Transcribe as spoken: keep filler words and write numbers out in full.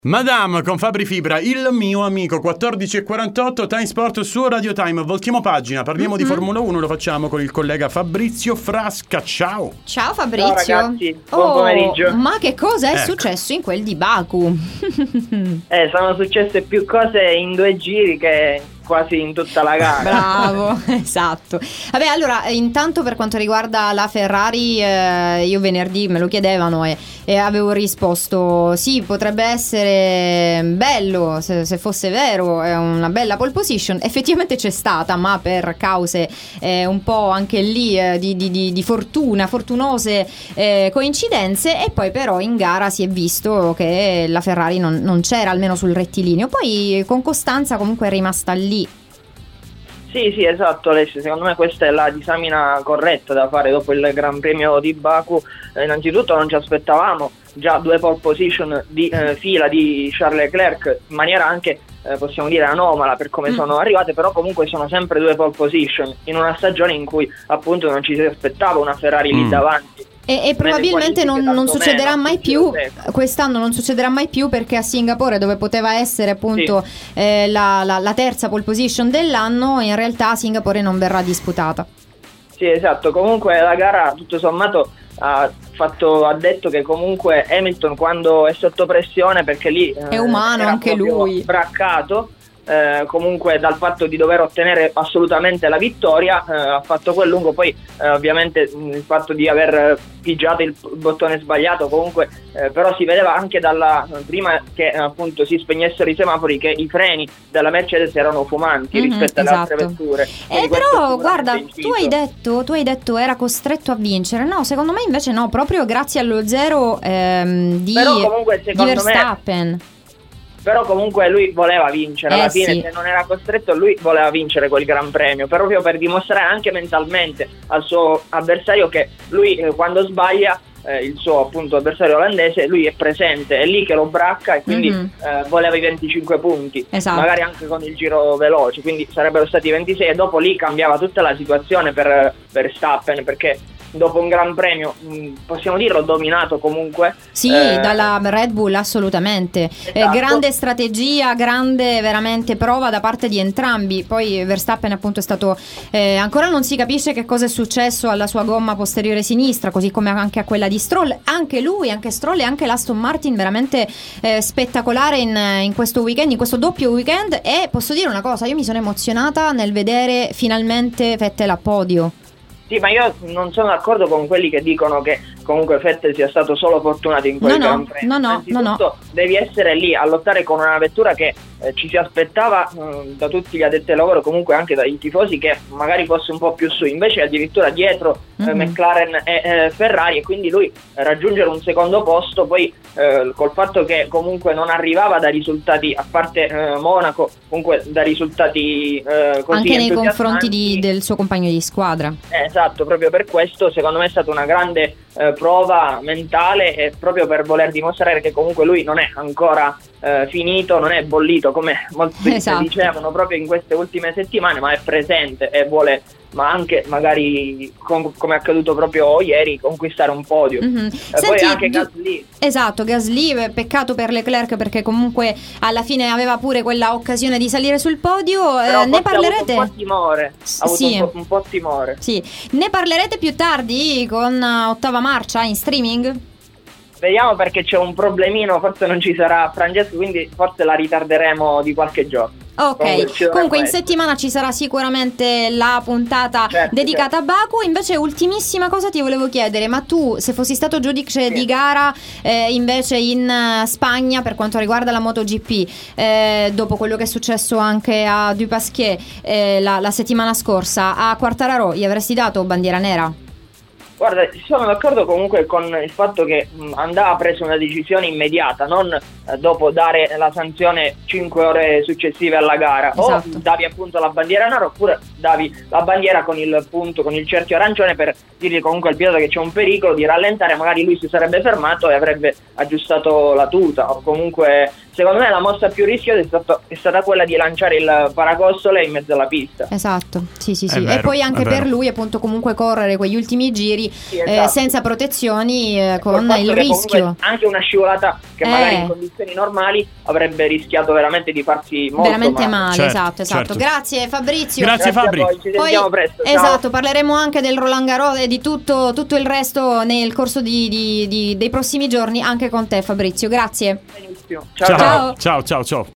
Madame con Fabri Fibra, il mio amico. Quattordici e quarantotto, Time Sport su Radio Time. Voltiamo pagina, parliamo mm-hmm. di Formula uno. Lo facciamo con il collega Fabrizio Frasca. Ciao. Ciao Fabrizio. Ciao ragazzi, buon oh, pomeriggio. Ma che cosa è ecco. successo in quel di Baku? Eh, sono successe più cose in due giri che quasi in tutta la gara. Bravo, esatto. Vabbè, allora, intanto per quanto riguarda la Ferrari, eh, io venerdì me lo chiedevano e, e avevo risposto sì, potrebbe essere bello se, se fosse vero, è una bella pole position. Effettivamente c'è stata, ma per cause eh, un po' anche lì eh, di, di, di, di fortuna, fortunose eh, coincidenze. E poi però in gara si è visto che la Ferrari non, non c'era, almeno sul rettilineo. Poi con costanza comunque è rimasta lì. Sì, sì, esatto Alessio, secondo me questa è la disamina corretta da fare dopo il Gran Premio di Baku. Eh, innanzitutto non ci aspettavamo già due pole position di eh, fila di Charles Leclerc, in maniera anche eh, possiamo dire anomala per come mm. sono arrivate, però comunque sono sempre due pole position in una stagione in cui appunto non ci si aspettava una Ferrari mm. lì davanti. E, e probabilmente non, non succederà mai più quest'anno, non succederà mai più, perché a Singapore, dove poteva essere appunto sì. eh, la, la, la terza pole position dell'anno, in realtà a Singapore non verrà disputata. Sì, esatto. Comunque la gara tutto sommato ha fatto ha detto che comunque Hamilton, quando è sotto pressione, perché lì è umano, eh, anche lui braccato, Eh, comunque dal fatto di dover ottenere assolutamente la vittoria, eh, ha fatto quel lungo. Poi eh, ovviamente mh, il fatto di aver pigiato il bottone sbagliato comunque eh, però si vedeva anche dalla prima che eh, appunto si spegnessero i semafori che i freni della Mercedes erano fumanti mm-hmm, rispetto alle esatto. altre vetture. Eh, però guarda, tu hai detto tu hai detto era costretto a vincere. No, secondo me invece no, proprio grazie allo zero ehm, di, però comunque, di Verstappen me, Però comunque lui voleva vincere, alla eh fine sì. se non era costretto lui voleva vincere quel Gran Premio, proprio per dimostrare anche mentalmente al suo avversario che lui eh, quando sbaglia, eh, il suo appunto avversario olandese, lui è presente, è lì che lo bracca e quindi mm-hmm. eh, voleva i venticinque punti, esatto. magari anche con il giro veloce, quindi sarebbero stati ventisei e dopo lì cambiava tutta la situazione per Verstappen, perché dopo un Gran Premio, mh, possiamo dirlo, dominato comunque. Sì, eh, dalla Red Bull assolutamente. Esatto. Eh, grande strategia, grande veramente prova da parte di entrambi. Poi Verstappen appunto è stato eh, ancora non si capisce che cosa è successo alla sua gomma posteriore sinistra, così come anche a quella di Stroll. Anche lui, anche Stroll e anche l'Aston Martin veramente eh, spettacolare in, in questo weekend, in questo doppio weekend. E posso dire una cosa, io mi sono emozionata nel vedere finalmente Vettel a podio. Sì, ma io non sono d'accordo con quelli che dicono che comunque Vettel sia stato solo fortunato in quel no, Gran no, Premio. No, no, no, no. Devi essere lì a lottare con una vettura che eh, ci si aspettava eh, da tutti gli addetti ai lavori, comunque anche dai tifosi, che magari fosse un po' più su, invece addirittura dietro eh, mm-hmm. McLaren e eh, Ferrari, e quindi lui eh, raggiungere un secondo posto, poi eh, col fatto che comunque non arrivava da risultati, a parte eh, Monaco, comunque da risultati eh, così anche nei confronti di, del suo compagno di squadra. Eh, esatto, proprio per questo secondo me è stata una grande eh, prova mentale, e proprio per voler dimostrare che comunque lui non è ancora eh, finito, non è bollito come molti esatto. dicevano proprio in queste ultime settimane, ma è presente e vuole, ma anche magari con, come è accaduto proprio ieri, conquistare un podio. Mm-hmm. Eh, Senti, poi anche du- Gasly. Esatto, Gasly, peccato per Leclerc, perché comunque alla fine aveva pure quella occasione di salire sul podio. Però eh, ne parlerete? Ha avuto un po' timore. Ha avuto sì. un, po', un po' timore. Sì, ne parlerete più tardi con Ottava Marcia in streaming? Vediamo, perché c'è un problemino, forse non ci sarà Francesco, quindi forse la ritarderemo di qualche giorno. Ok, comunque in settimana ci sarà sicuramente la puntata certo, dedicata certo. a Baku. Invece ultimissima cosa ti volevo chiedere, ma tu se fossi stato giudice sì. di gara eh, invece in uh, Spagna per quanto riguarda la MotoGP, eh, dopo quello che è successo anche a Dupasquier eh, la, la settimana scorsa, a Quartararo gli avresti dato bandiera nera? Guarda, sono d'accordo comunque con il fatto che mh, andava presa una decisione immediata, non eh, dopo dare la sanzione cinque ore successive alla gara. Esatto. O davi appunto la bandiera nera, oppure davi la bandiera con il punto, con il cerchio arancione, per dirgli comunque al pilota che c'è un pericolo di rallentare, magari lui si sarebbe fermato e avrebbe aggiustato la tuta. O comunque, secondo me la mossa più rischiosa è, stato, è stata quella di lanciare il paracostole in mezzo alla pista. Esatto, sì sì sì. Vero, e poi anche per lui appunto comunque correre quegli ultimi giri sì, esatto. eh, senza protezioni, eh, con il rischio. Anche una scivolata che eh. magari in condizioni condizioni normali avrebbe rischiato veramente di farsi molto veramente male, male. Certo, esatto, esatto. certo. Grazie Fabrizio. Grazie, Grazie Fabri. a voi, ci sentiamo Poi, presto. Ciao. esatto, parleremo anche del Roland Garros e di tutto, tutto il resto nel corso di, di, di, dei prossimi giorni anche con te Fabrizio. Grazie. Benissimo. Ciao, Ciao. ciao, ciao, ciao.